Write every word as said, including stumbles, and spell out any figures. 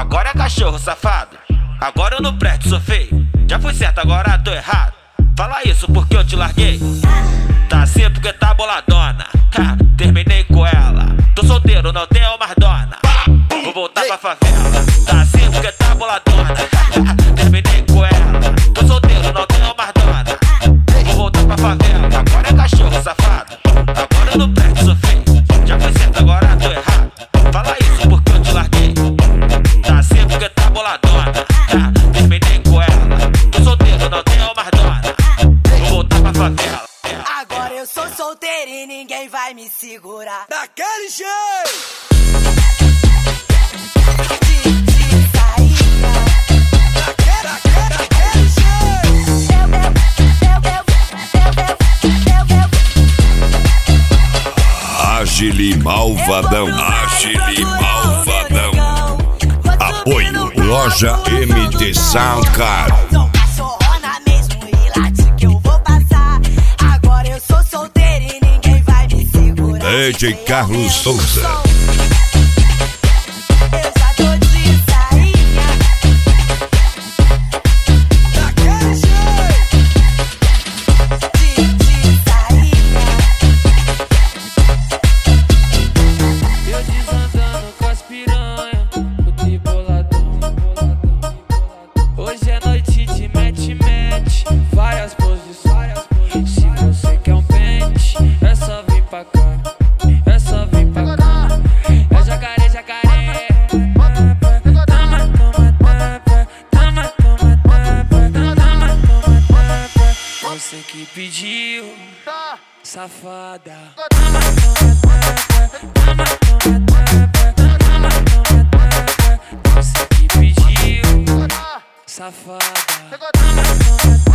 Agora é cachorro safado. Agora eu não presto, sou feio. Já fui certo, agora tô errado. Fala isso porque eu te larguei. Tá assim porque tá boladona. Ha, terminei com ela. Tô solteiro, não tenho mais dona. Vou voltar pra favela. Tá assim porque tá boladona. Ha, terminei com ela. Tô solteiro, não tenho mais dona. Vou voltar pra favela. Agora é cachorro safado. Agora eu não presto, sou feio. Já fui certo, agora tô errado. Fala isso porque eu te larguei. Tá assim porque tá boladona. Ha, terminei com ela. Tô solteiro, não tenho mais dona. Vou voltar pra favela. Agora eu sou solteiro e ninguém vai me segurar. Daquele jeito! Agile Malvadão, Agile Malvadão. Apoio Loja M T Sound Card. D J Carlos Souza. Você que pediu, safada. Você que pediu, safada.